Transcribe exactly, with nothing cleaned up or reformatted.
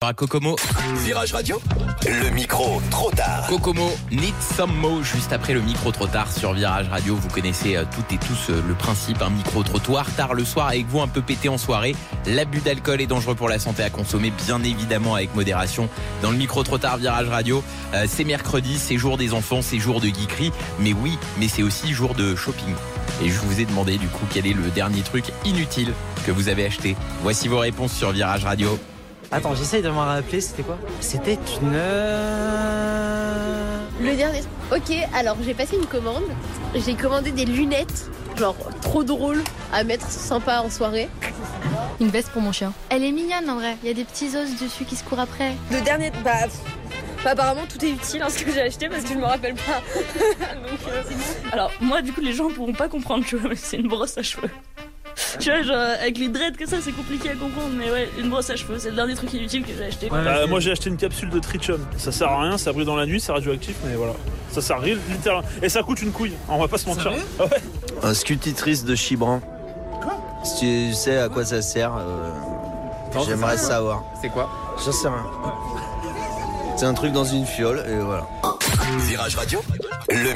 À Kokomo. Virage Radio, le micro trop tard. Kokomo, Need Some Mo, juste après le micro trop tard sur Virage Radio. Vous connaissez euh, toutes et tous euh, le principe, un micro trottoir tard le soir avec vous, un peu pété en soirée. L'abus d'alcool est dangereux pour la santé, à consommer bien évidemment avec modération. Dans le micro trop tard Virage Radio, euh, c'est mercredi, c'est jour des enfants, c'est jour de geekerie. Mais oui, mais c'est aussi jour de shopping. Et je vous ai demandé du coup quel est le dernier truc inutile que vous avez acheté. Voici vos réponses sur Virage Radio. Attends, j'essaye de me rappeler, c'était quoi ? C'était une... Euh... Le dernier... Ok, alors j'ai passé une commande. J'ai commandé des lunettes, genre trop drôles, à mettre sympa en soirée. Une veste pour mon chien. Elle est mignonne en vrai, il y a des petits os dessus qui se courent après. Le dernier... Bah... Bah, apparemment tout est utile hein, ce que j'ai acheté parce que je me rappelle pas. Donc, euh... Alors moi du coup les gens pourront pas comprendre, tu vois, mais c'est une brosse à cheveux. Tu vois, genre, avec les dreads que ça, c'est compliqué à comprendre, mais ouais, une brosse à cheveux, c'est le dernier truc inutile que j'ai acheté. Ouais, euh, moi j'ai acheté une capsule de tritium. Ça sert à rien, ça brille dans la nuit, c'est radioactif, mais voilà. Ça sert à rien, littéralement. Et ça coûte une couille, on va pas se mentir. Ah ouais. Un scutitrice de Chibran. Quoi ? Si tu sais à quoi ça sert, euh, non, j'aimerais ça savoir. C'est quoi ? J'en sais rien. C'est un truc dans une fiole, et voilà. Virage Radio,